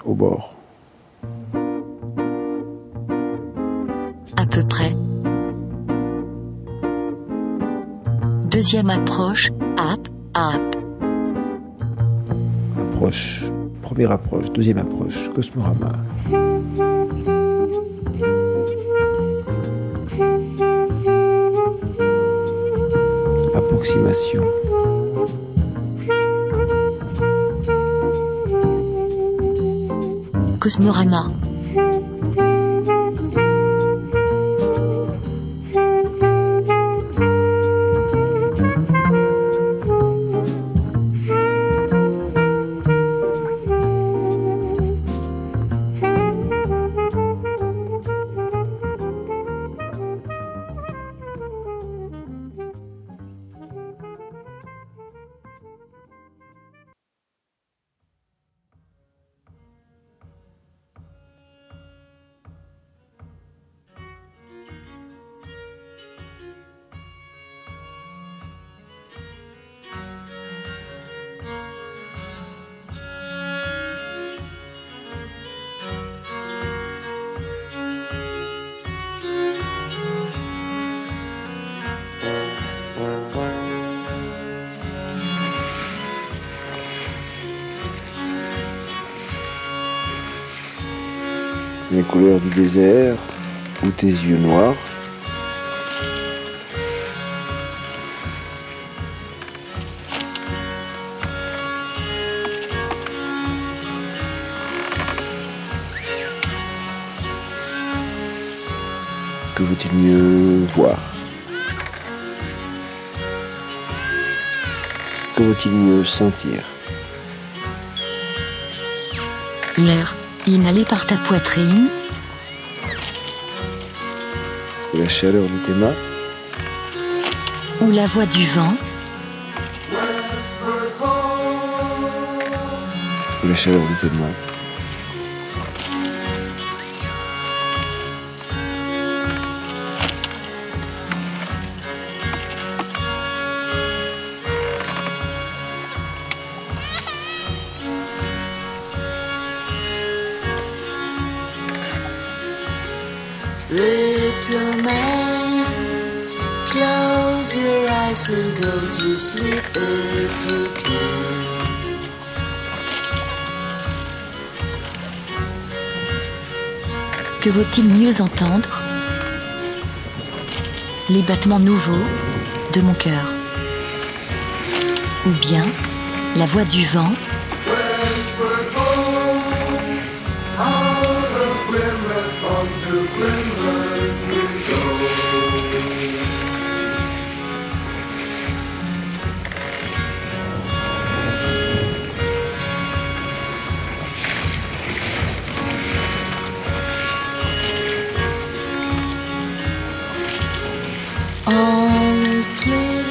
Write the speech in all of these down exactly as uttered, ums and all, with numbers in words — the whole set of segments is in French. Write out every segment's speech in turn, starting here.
Au bord. À peu près. Deuxième approche, up, up. Approche. Première approche. Deuxième approche. Cosmorama. Approximation. Cosmorama. Les couleurs du désert ou tes yeux noirs. Que vaut-il mieux voir? Que vaut-il mieux sentir? L'air inhalé par ta poitrine. Ou la chaleur de tes mains? Ou la voix du vent. Ou la chaleur de tes mains? Little man, close your eyes and go to sleep if you can. Que vaut-il mieux entendre? Les battements nouveaux de mon cœur. Ou bien la voix du vent. All is clear,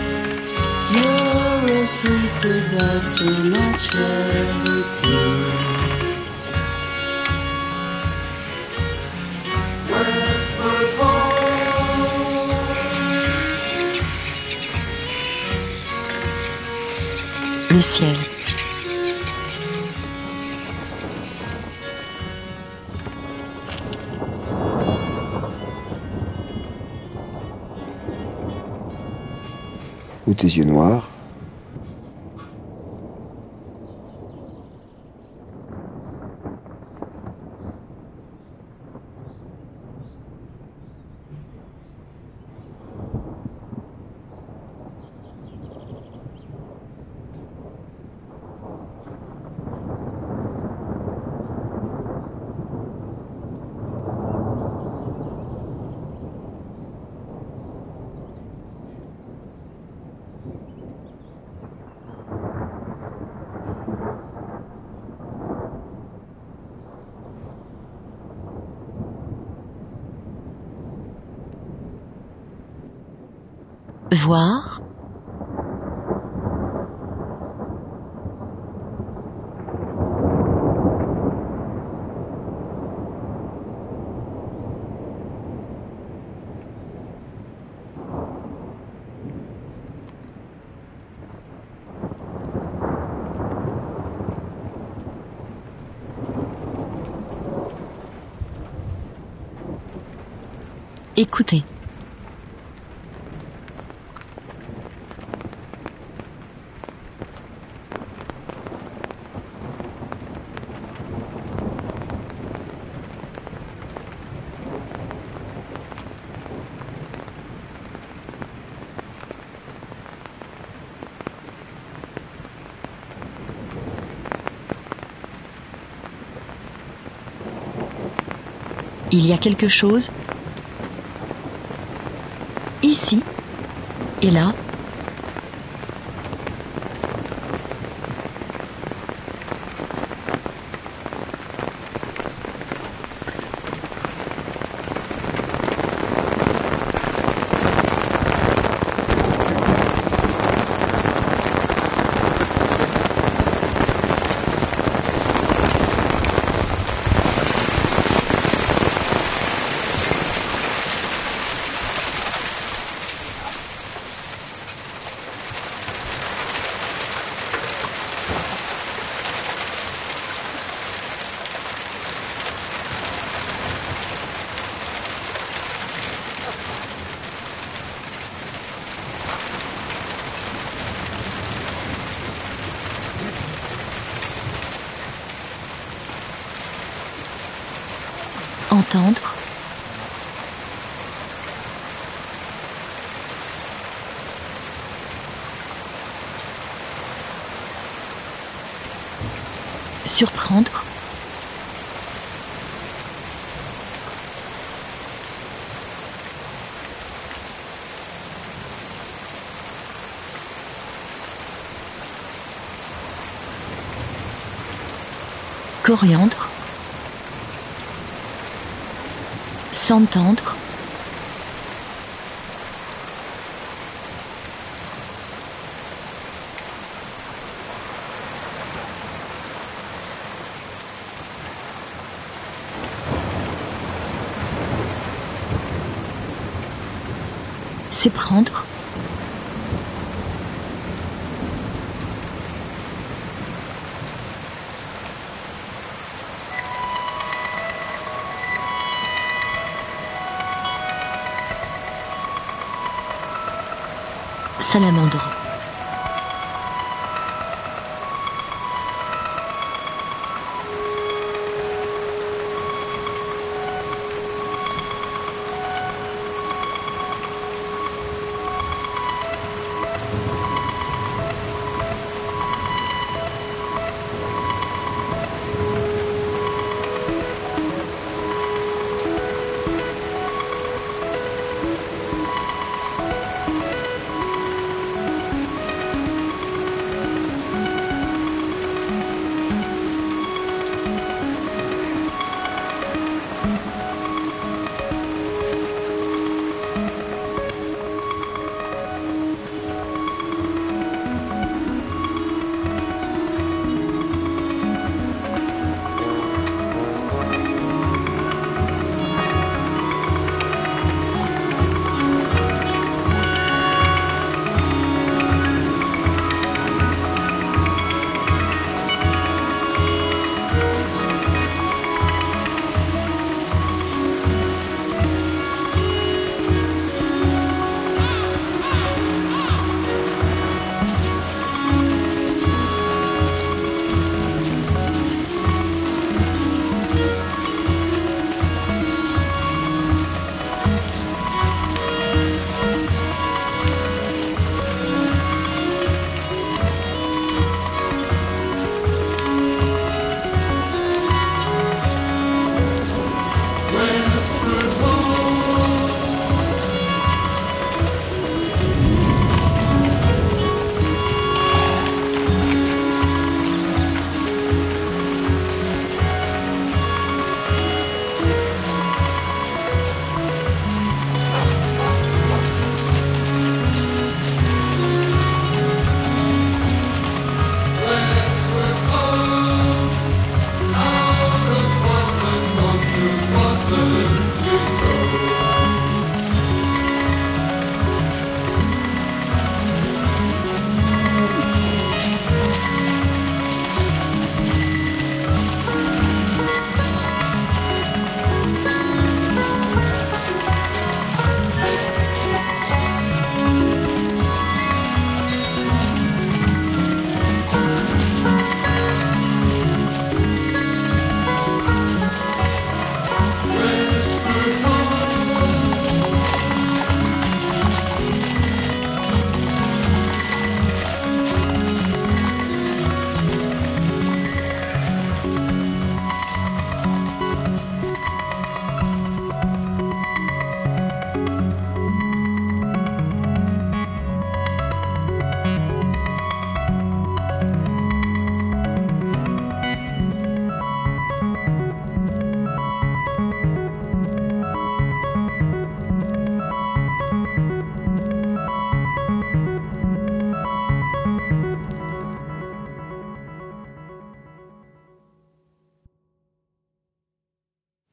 you're asleep without so much as a tear. Le ciel. Ou tes yeux noirs? Voir. Écoutez. Il y a quelque chose ici et là. Entendre. Surprendre. Coriandre. S'entendre. S'éprendre. Salamandre.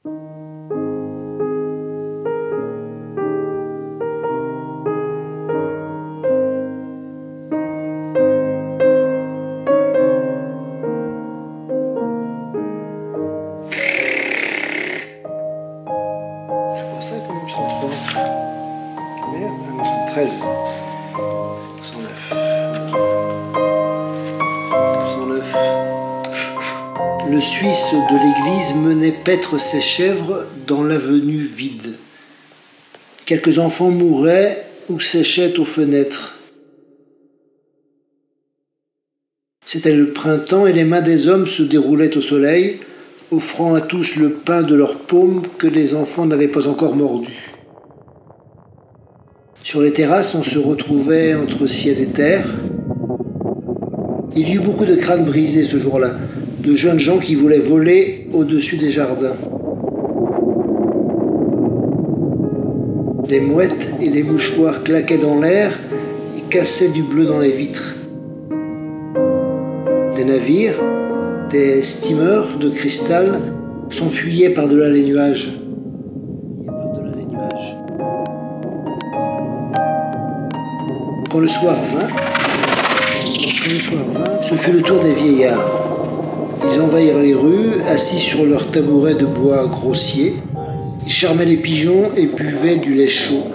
treize. cent neuf. cent neuf. Le Suisse de l'église menait paître ses chèvres dans l'avenue vide. Quelques enfants mouraient ou séchaient aux fenêtres. C'était le printemps et les mains des hommes se déroulaient au soleil, offrant à tous le pain de leurs paumes que les enfants n'avaient pas encore mordu. Sur les terrasses, on se retrouvait entre ciel et terre. Il y eut beaucoup de crânes brisés ce jour-là, de jeunes gens qui voulaient voler au-dessus des jardins. Les mouettes et les mouchoirs claquaient dans l'air et cassaient du bleu dans les vitres. Des navires, des steamers de cristal s'enfuyaient par-delà les nuages. Par-delà les nuages. Quand le soir vint, quand le soir vint, ce fut le tour des vieillards. Ils envahirent les rues, assis sur leurs tabourets de bois grossier. Ils charmaient les pigeons et buvaient du lait chaud.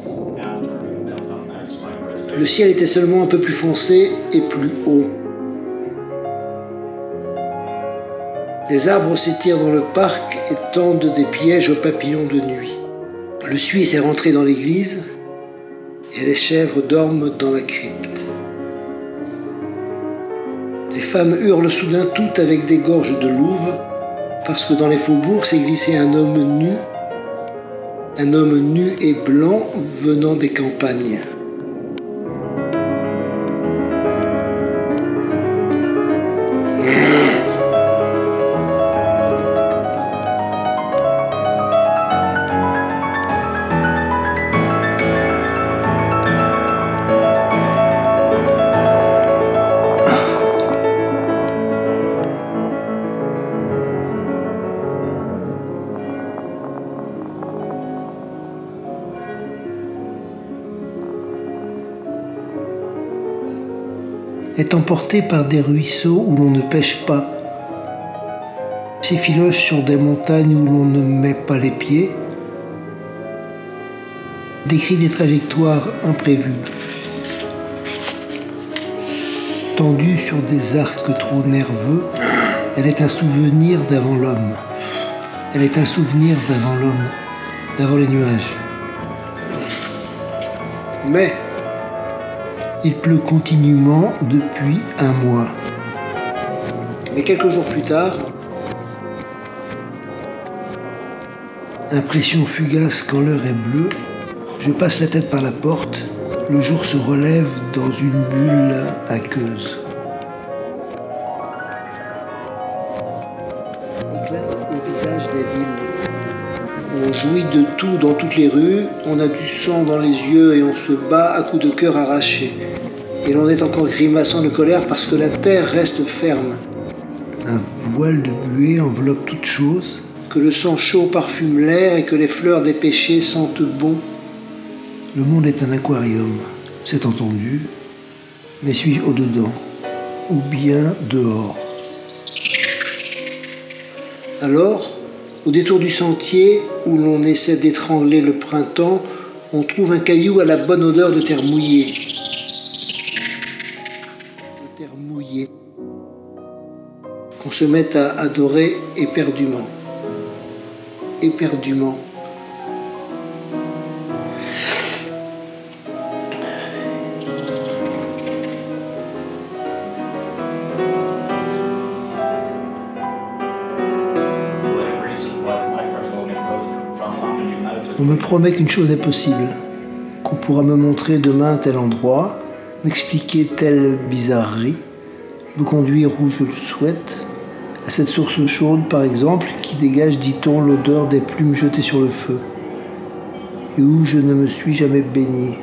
Le ciel était seulement un peu plus foncé et plus haut. Les arbres s'étirent dans le parc et tendent des pièges aux papillons de nuit. Le Suisse est rentré dans l'église et les chèvres dorment dans la crypte. Les femmes hurlent soudain toutes avec des gorges de louve parce que dans les faubourgs s'est glissé un homme nu, un homme nu et blanc venant des campagnes. Est emporté par des ruisseaux où l'on ne pêche pas, s'effiloche sur des montagnes où l'on ne met pas les pieds, décrit des trajectoires imprévues, tendue sur des arcs trop nerveux, elle est un souvenir d'avant l'homme. Elle est un souvenir d'avant l'homme, d'avant les nuages. Mais il pleut continuellement depuis un mois. Mais quelques jours plus tard, impression fugace quand l'heure est bleue, je passe la tête par la porte, le jour se relève dans une bulle aqueuse. Éclate au visage des villes. On jouit de tout dans toutes les rues, on a du sang dans les yeux et on se bat à coups de cœur arrachés. Et l'on est encore grimaçant de colère parce que la terre reste ferme. Un voile de buée enveloppe toute chose, que le sang chaud parfume l'air et que les fleurs des péchés sentent bon. Le monde est un aquarium, c'est entendu, mais suis-je au-dedans ou bien dehors? Alors, au détour du sentier où l'on essaie d'étrangler le printemps, on trouve un caillou à la bonne odeur de terre mouillée. De terre mouillée. Qu'on se mette à adorer éperdument. Éperdument. On me promet qu'une chose est possible, qu'on pourra me montrer demain tel endroit, m'expliquer telle bizarrerie, me conduire où je le souhaite, à cette source chaude par exemple, qui dégage, dit-on, l'odeur des plumes jetées sur le feu, et où je ne me suis jamais baigné.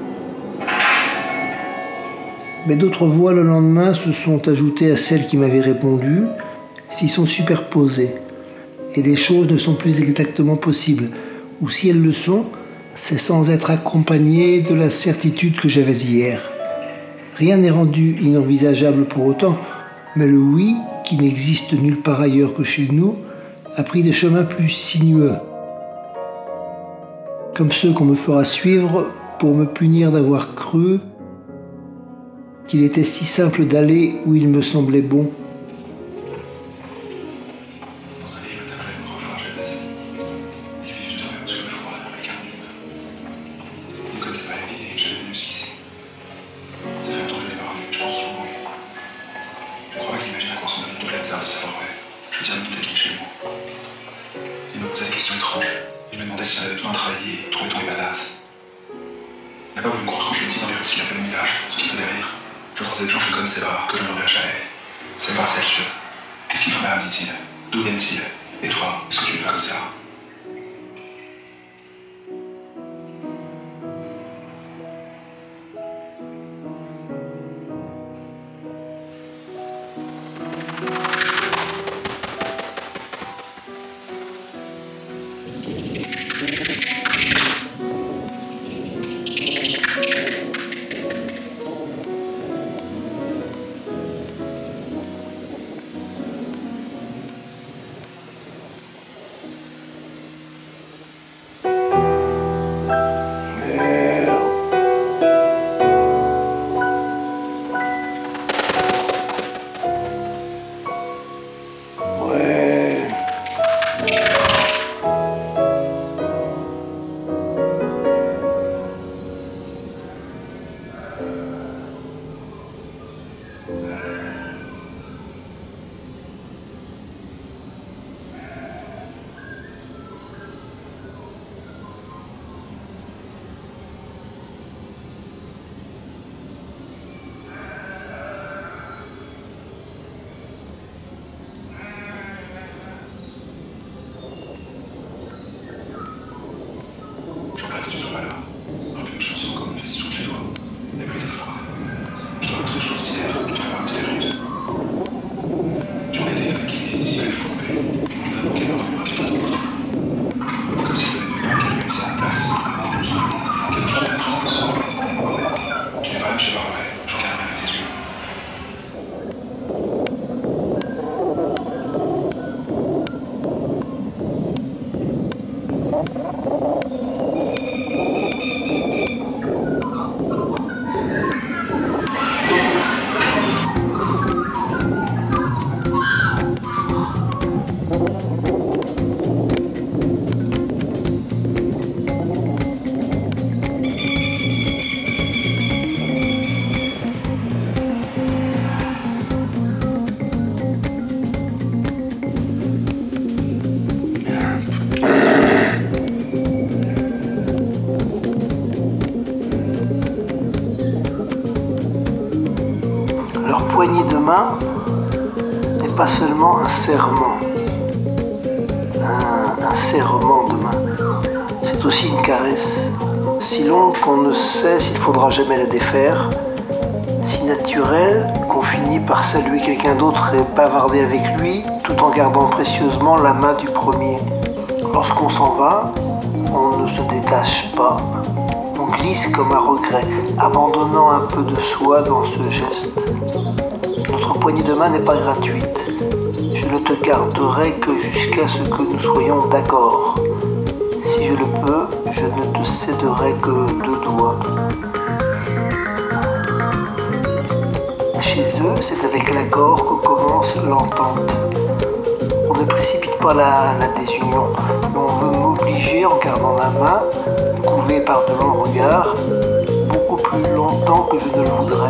Mais d'autres voix le lendemain se sont ajoutées à celles qui m'avaient répondu, s'y sont superposées, et les choses ne sont plus exactement possibles, ou si elles le sont, c'est sans être accompagné de la certitude que j'avais hier. Rien n'est rendu inenvisageable pour autant, mais le oui, qui n'existe nulle part ailleurs que chez nous, a pris des chemins plus sinueux, comme ceux qu'on me fera suivre pour me punir d'avoir cru qu'il était si simple d'aller où il me semblait bon. Il me demandait si on avait besoin de travailler, trouver tous les patates. Il n'a pas voulu me croire quand je lui ai dit dans les rues s'il appelait le village, ce qui me faisait rire. Je croisais des gens que je ne connaissais pas, que je ne reverrai jamais. C'est pas celle sûr. Qu'est-ce qu'il t'emmerde, dit-il. D'où viennent-ils? Et toi, est-ce que tu le vas comme ça? Poignée de main n'est pas seulement un serment, un, un serrement de main, c'est aussi une caresse, si longue qu'on ne sait s'il faudra jamais la défaire, si naturelle qu'on finit par saluer quelqu'un d'autre et bavarder avec lui, tout en gardant précieusement la main du premier. Lorsqu'on s'en va, on ne se détache pas, on glisse comme un regret, abandonnant un peu de soi dans ce geste. Notre poignée de main n'est pas gratuite. Je ne te garderai que jusqu'à ce que nous soyons d'accord. Si je le peux, je ne te céderai que deux doigts. Chez eux, c'est avec l'accord que commence l'entente. On ne précipite pas la, la désunion, mais on veut m'obliger en gardant la main, couvée par de longs regards, beaucoup plus longtemps que je ne le voudrais.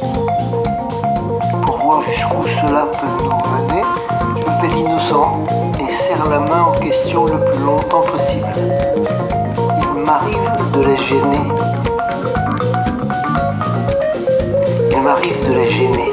Jusqu'où cela peut nous mener, je fais l'innocent et serre la main en question le plus longtemps possible. Il m'arrive de les gêner. Il m'arrive de les gêner.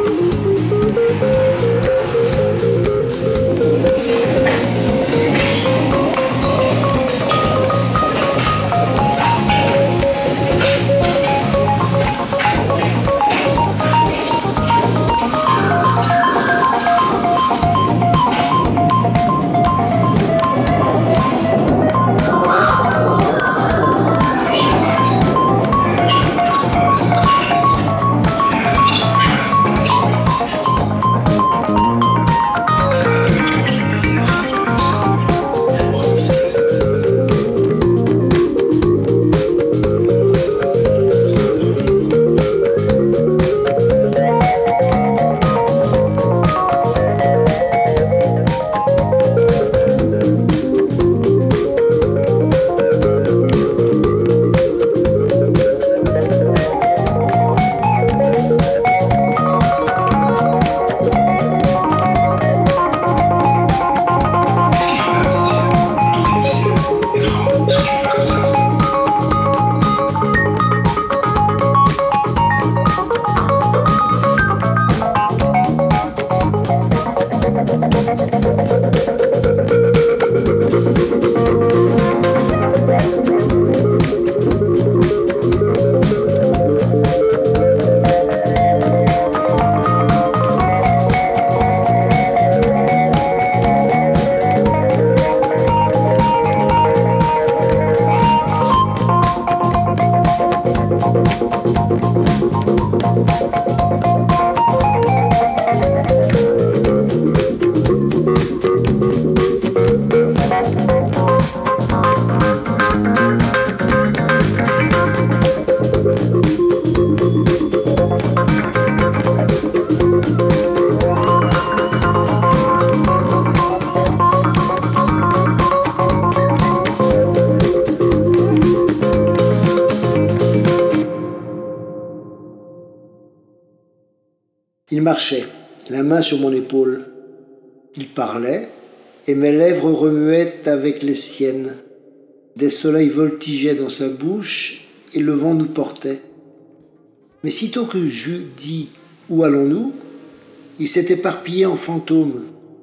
Il marchait, la main sur mon épaule. Il parlait, et mes lèvres remuaient avec les siennes. Des soleils voltigeaient dans sa bouche, et le vent nous portait. Mais sitôt que j'eus dit « Où allons-nous ?», il s'est éparpillé en fantômes.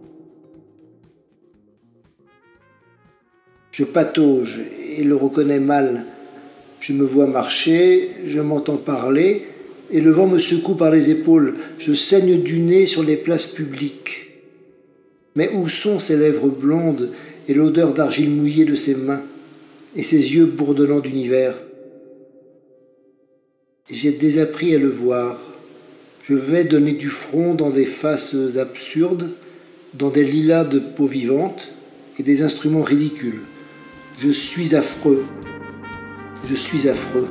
Je patauge et le reconnais mal. Je me vois marcher, je m'entends parler, et le vent me secoue par les épaules. Je saigne du nez sur les places publiques. Mais où sont ses lèvres blondes et l'odeur d'argile mouillée de ses mains et ses yeux bourdonnants d'univers? J'ai désappris à le voir. Je vais donner du front dans des faces absurdes, dans des lilas de peau vivante et des instruments ridicules. Je suis affreux. Je suis affreux.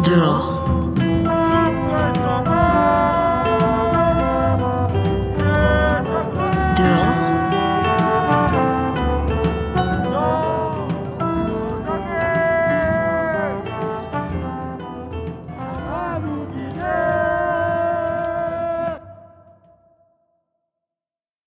Dehors,